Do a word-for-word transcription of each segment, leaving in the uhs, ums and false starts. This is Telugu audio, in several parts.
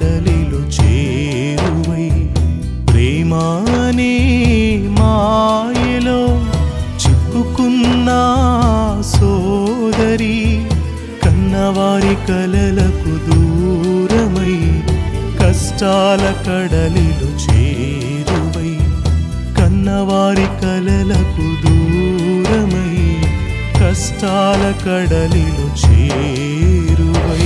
కడలిలో చేరువై ప్రేమానే మాయలో చిక్కుకున్న సోదరి కన్నవారి కలలకు దూరమై కష్టాల కడలిలో చేరువై కన్నవారి కలలకు దూరమై కష్టాల కడలిలో చేరువై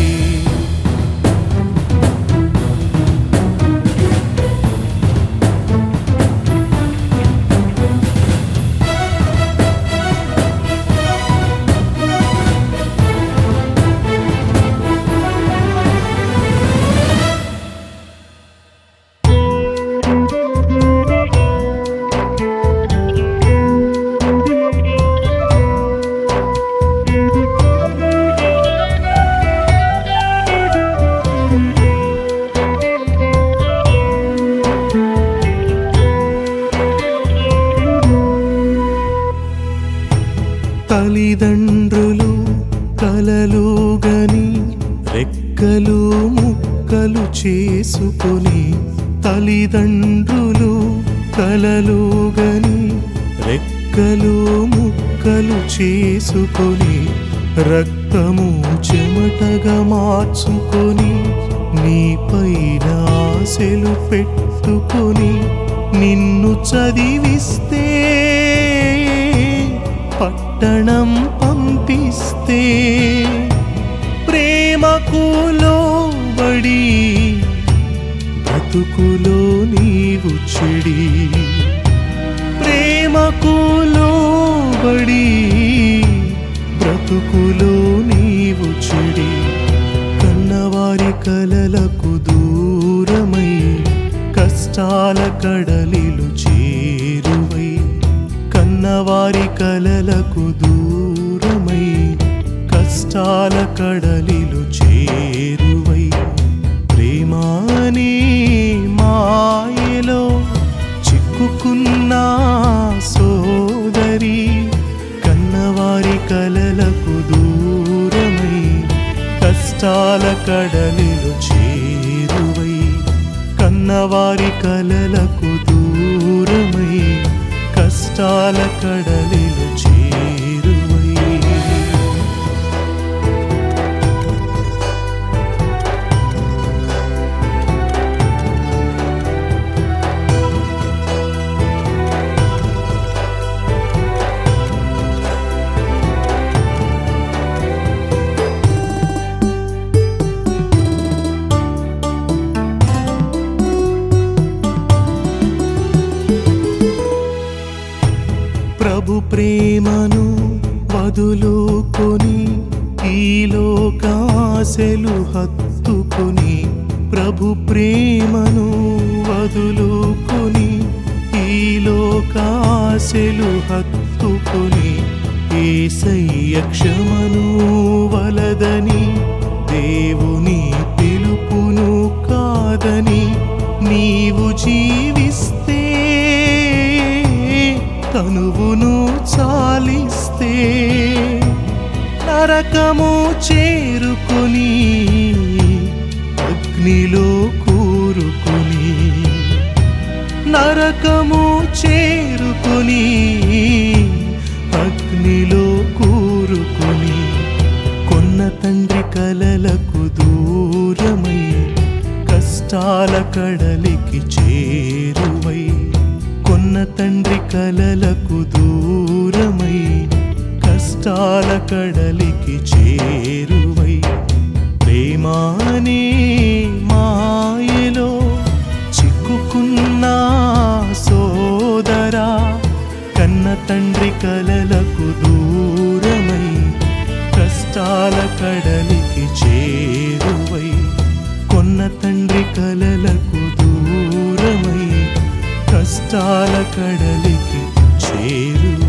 తల్లిదండ్రులు కలలుగని రెక్కలు ముక్కలు చేసుకొని తల్లిదండ్రులు కలలుగని రెక్కలు ముక్కలు చేసుకొని రక్తము చెమటగా మార్చుకొని నీపైన ఆశలు పెట్టుకొని నిన్ను చదివిస్తే పట్టణం పంపిస్తే ప్రేమకు లోబడి బ్రతుకులో నీవు చెడి ప్రేమకు లోబడి బ్రతుకులో నీవు చెడి కన్నవారి కలలకు దూరమై కష్టాల కడలిలు చేరువై కన్నవారి కలలకు దూరమై కష్టాల కడలిలు చేరువై ప్రేమానే మాయలో చిక్కుకున్న సోదరి కన్నవారి కలలకు దూరమై కష్టాల కడలిలు చేరువై కన్నవారి కలలకు దూరమై కష్టాల కడలిలు చేరువై ప్రభు ప్రేమను వదులుకొని ఈ లోకాశలు హత్తుకొని ప్రభు ప్రేమను వదులుకొని ఈ లోకాశలు హత్తుకొని యేసయ్య క్షమను వలదని దేవుని పిలుపును కాదని నీవు జీవిస్తే తనువును చాలిస్తే నరకము చేరుకొని అగ్నిలో కూరుకొని నరకము చేరుకొని అగ్నిలో కూరుకొని కొన్న తండ్రి కలలకు దూరమై కష్టాల కడలికి చేరువై కొన్న తండ్రి కలలకు దూరమై కష్టాల కడలికి చేరువై ప్రేమానే మాయలో చిక్కుకున్న సోదరా కన్న తండ్రి కలలకు దూరమై కష్టాల కడలికి చేరువై కొన్న తండ్రి కలలకు దూరమై కష్టాల కడలికి చేరు